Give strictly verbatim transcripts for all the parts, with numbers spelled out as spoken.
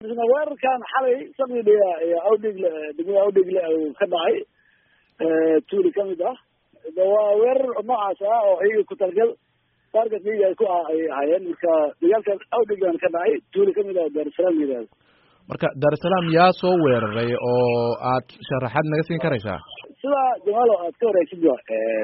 dhaafisna weerarkan xalay samidhiya awdhigle degmada awdhigle uu ka dhacay tuuli kamid ah waa weerar noocaas ah oo iyaga ku talgal target iyaga ku ay ahaayeen marka dagaalkan awdhiglan ka dhacay tuuli kamid ah daarusalaam yiraahdo marka daarusalaam yaa soo weeraray oo aad sharaxaad naga siin karaysaa sida jamaalo aad ka wareysid waa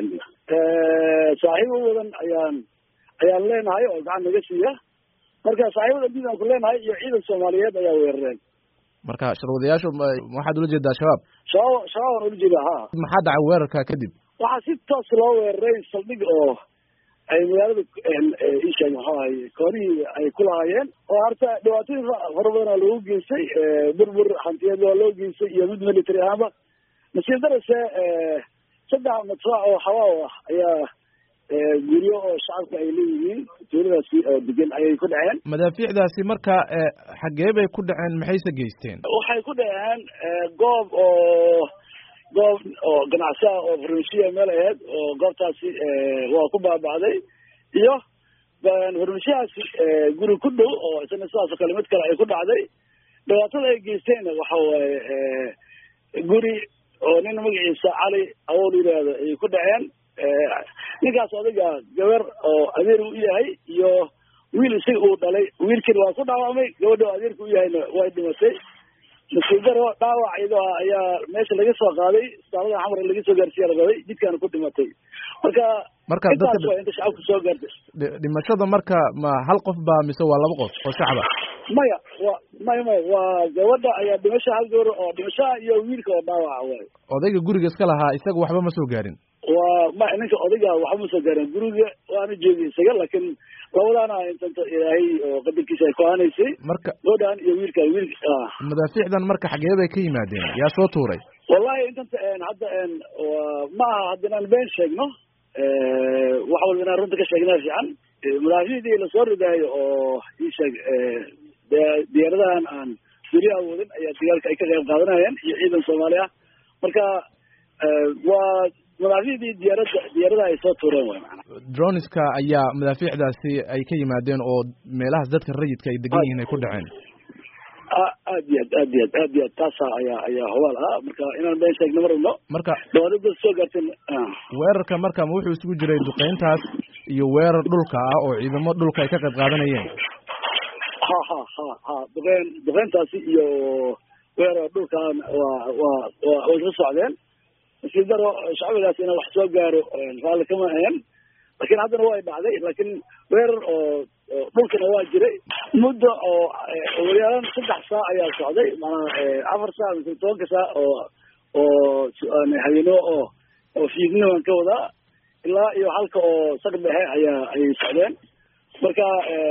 saaxiibo wadan ayaan ayaan leenahay oo gacan naga siiya marka saaxiibada dib aan ku leenahay iyo ciidan Soomaaliyeed ayaa weerareen marka sharwadayaashu waxaad ula jeedaa shabaab shabaab shabaab ula jeedaa ha maxaa dhacay weerarka kadib waxaa si toos loo weeraray saldhig oo ay magaalada isha maxay koorihii ay ku lahaayeen oo horta dhibaatooyin fara badan loogu geystay burbur hantiyad loo geystay iyo mid military ahba nasiib darase saddex madfac oo xawaaw ah ayaa guryo oo shacabka ay leeyihiin tuuladaasi oo degan ayay ku dhaceen madaafiicdaasi marka xagee bay ku dhaceen maxayse geysteen waxay ku dhaceen goob oo goob oo ganacsi ah oo farmashiya meel aheyd oo goobtaasi waa ku baaba'day iyo farmashiyahaasi guri ku dhow oo isna sidaas oo kale mid kale ay ku dhacday dhibaatada ay geysteen waxa waaye guri oo nin magaciisa cali awool yiraahdo ay ku dhaceen ninkaas adiga gabar oo adeer u yahay iyo wiil isaga uu dhalay wiilkii waa ku dhaawacmay gabadha adeerku u yahayna way dhimatay nasiibdaro dhaawac iyadoo ayaa meesha laga soo qaaday isbitaalada xamar laga soo gaarsiiyay labaday jidkaan ku dhimatay marka marka dadka inta shacabku soo gaartay dhimashada marka ma hal qof baa mise waa laba qof oo shacab ah maya waa maya maya waa gabadha ayaa dhimasho hal gabar oo dhimasho iyo wiilka oo dhaawaca waay odayga guriga iska lahaa isaga waxba ma soo gaarin waa ma ninka odayga waxba ma soo gaarin guriga waana joogay isaga laakiin labadaana intanta ilaahay oo qadarkiisa ay ku aanaysay marka gabadhan iyo wiilka wiilka madaafiicdan marka xagee bay ka yimaadeen yaa soo tuuray wallahi intanta hadda ma aha haddinaan been sheegno wax walba inaan runta ka sheegnaa fiican madaafiicdii lasoo ridaayo oo ii sheeg diyaaradahan aan weli awoodin ayaa dagaalka ay ka qayb qaadanayeen iyo ciidan Soomaali ah marka waa madaafiicdii diyaaradda diyaaradaha ay soo tuureen way macna droneska ayaa madaafiicdaasi ay ka yimaadeen oo meelahaas dadka rayidka ay degan yihiin ay ku dhaceen aad iyo aad iyo aad iyo aad taasa ayaa ayaa hawaal ah marka inaan been sheegno mar walba marka dowladda soo gaarteen weerarka marka ma wuxuu isugu jiray duqeyntaas iyo weerar dhulka ah oo ciidamo dhulka ay ka qayb qaadanayeen ha ha ha ha duqeyn duqeyntaasi iyo weerar dhulka waa waa waa way soo socdeen nasiib daro shacbigaas inaan wax soo gaaro raalli kama ahayn laakiin haddana way dhacday laakiin weerar oo dhulkana waa jiray muddo oo weeraraan saddex saac ayaa socday maanaa afar saac mise tobanka saac oo oo habeeno oo oo fiidniman ka wadaa ilaa iyo halka oo saq dhexe ayaa ayay socdeen marka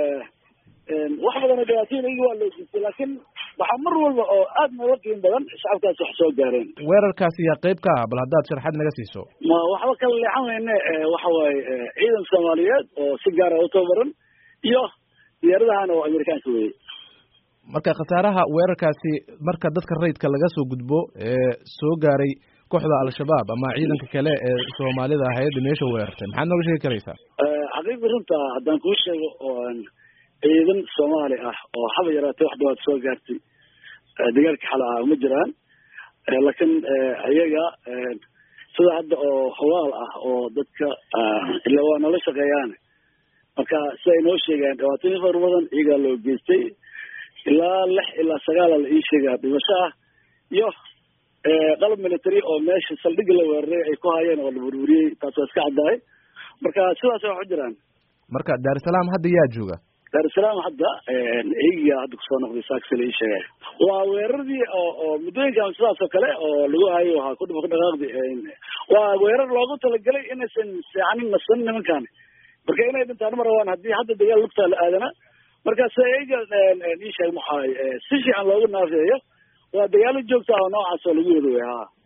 wax badan oo dhibaatooyin iyaga waa loo jeestay laakiin waxaa mar walba oo aad nooga qiim badan shacabkaas wax soo gaareen weerarkaasi yaa qayb ka ah bal haddaad sharaxaad naga siiso ma waxba kala leexan weyne waxa waaye ciidan Soomaaliyeed oo si gaar ah u tababaran iyo diyaaradahan oo Amerikaanka weeyey marka khasaaraha weerarkaasi marka dadka rayidka laga soo gudbo ee soo gaaray kooxda al-shabaab ama ciidanka kale ee Soomaalida ahayd meesha weerartay maxaad nooga sheegi karaysaa xaqiiqda runta haddaan kuu sheego oo ciidan Soomaali ah oo haba yaraatay wax dhawaad soo gaartay dagaalka xalaha ma jiraan laakiin ayaga sida hadda oo hawaal ah oo dadka ilaa waa nala shaqeeyaan marka si ay noo sheegaan dhibaatooyin fara badan iyagaa loo geystay ilaa lix ilaa sagaal la ii sheegaa dhimasho ah iyo qalab military oo meesha saldhigga la weeraray ay ku hayeen oo la burburiyey taas waa iska caddahay marka sidaas wax u jiraan marka daarusalaam hadda yaa jooga daarusalaam hadda iyaga hadda kusoo noqday saaksa la ii sheegay waa weeraradii oo oo muddooyinkan sidaas oo kale oo lagu hayo waxaa ku dhufo ku dhaqaaqdi waa weerar loogu talagalay inaysan seexanin nasan nimankan marka inay dhintaan ma rabaan haddii hadda dagaal lugtaa la aadana marka si iyaga ii sheeg maxaa si fiican loogu naafeeyo waa dagaalo joogta oo noocaas oo lagu wada wey ha